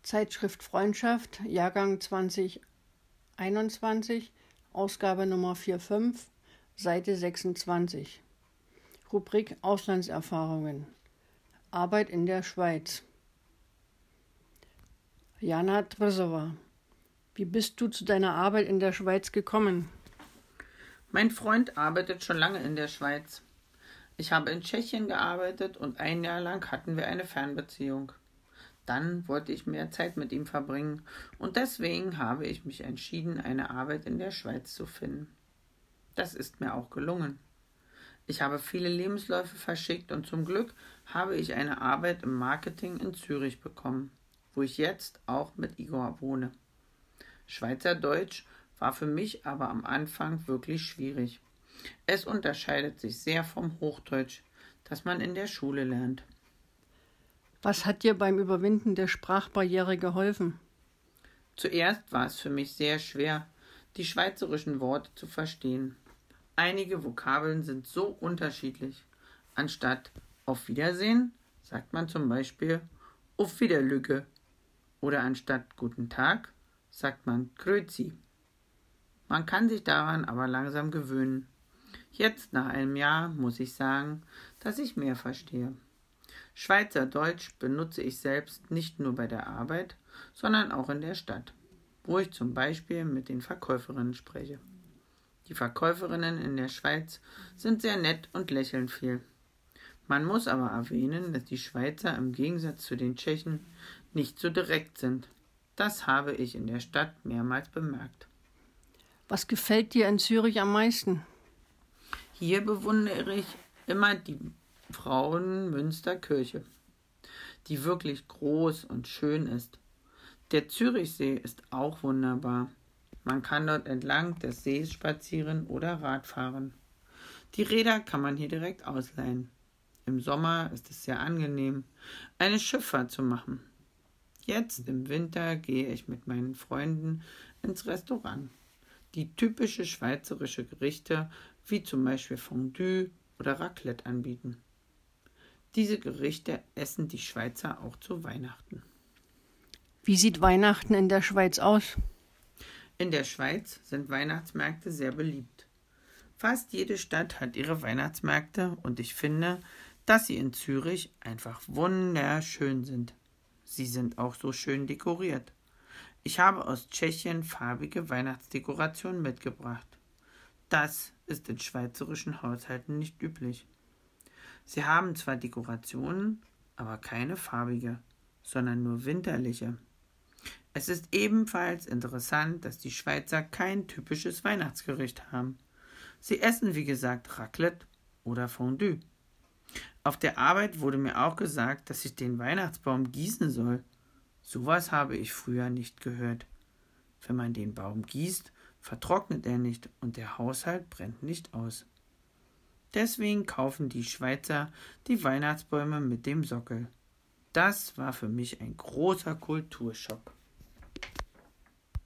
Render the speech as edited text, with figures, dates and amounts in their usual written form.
Zeitschrift Freundschaft, Jahrgang 2021, Ausgabe Nummer 45, Seite 26. Rubrik Auslandserfahrungen. Arbeit in der Schweiz. Jana Drzowa. Wie bist du zu deiner Arbeit in der Schweiz gekommen? Mein Freund arbeitet schon lange in der Schweiz. Ich habe in Tschechien gearbeitet und ein Jahr lang hatten wir eine Fernbeziehung. Dann wollte ich mehr Zeit mit ihm verbringen und deswegen habe ich mich entschieden, eine Arbeit in der Schweiz zu finden. Das ist mir auch gelungen. Ich habe viele Lebensläufe verschickt und zum Glück habe ich eine Arbeit im Marketing in Zürich bekommen, wo ich jetzt auch mit Igor wohne. Schweizerdeutsch war für mich aber am Anfang wirklich schwierig. Es unterscheidet sich sehr vom Hochdeutsch, das man in der Schule lernt. Was hat dir beim Überwinden der Sprachbarriere geholfen? Zuerst war es für mich sehr schwer, die schweizerischen Worte zu verstehen. Einige Vokabeln sind so unterschiedlich. Anstatt auf Wiedersehen sagt man zum Beispiel auf Wiederlüge oder anstatt Guten Tag sagt man Grüezi. Man kann sich daran aber langsam gewöhnen. Jetzt nach einem Jahr muss ich sagen, dass ich mehr verstehe. Schweizerdeutsch benutze ich selbst nicht nur bei der Arbeit, sondern auch in der Stadt, wo ich zum Beispiel mit den Verkäuferinnen spreche. Die Verkäuferinnen in der Schweiz sind sehr nett und lächeln viel. Man muss aber erwähnen, dass die Schweizer im Gegensatz zu den Tschechen nicht so direkt sind. Das habe ich in der Stadt mehrmals bemerkt. Was gefällt dir in Zürich am meisten? Hier bewundere ich immer die Frauenmünster Kirche, die wirklich groß und schön ist. Der Zürichsee ist auch wunderbar. Man kann dort entlang des Sees spazieren oder Radfahren. Die Räder kann man hier direkt ausleihen. Im Sommer ist es sehr angenehm, eine Schifffahrt zu machen. Jetzt im Winter gehe ich mit meinen Freunden ins Restaurant, die typische schweizerische Gerichte wie zum Beispiel Fondue oder Raclette anbieten. Diese Gerichte essen die Schweizer auch zu Weihnachten. Wie sieht Weihnachten in der Schweiz aus? In der Schweiz sind Weihnachtsmärkte sehr beliebt. Fast jede Stadt hat ihre Weihnachtsmärkte und ich finde, dass sie in Zürich einfach wunderschön sind. Sie sind auch so schön dekoriert. Ich habe aus Tschechien farbige Weihnachtsdekorationen mitgebracht. Das ist in schweizerischen Haushalten nicht üblich. Sie haben zwar Dekorationen, aber keine farbige, sondern nur winterliche. Es ist ebenfalls interessant, dass die Schweizer kein typisches Weihnachtsgericht haben. Sie essen, wie gesagt, Raclette oder Fondue. Auf der Arbeit wurde mir auch gesagt, dass ich den Weihnachtsbaum gießen soll. Sowas habe ich früher nicht gehört. Wenn man den Baum gießt, vertrocknet er nicht und der Haushalt brennt nicht aus. Deswegen kaufen die Schweizer die Weihnachtsbäume mit dem Sockel. Das war für mich ein großer Kulturschock.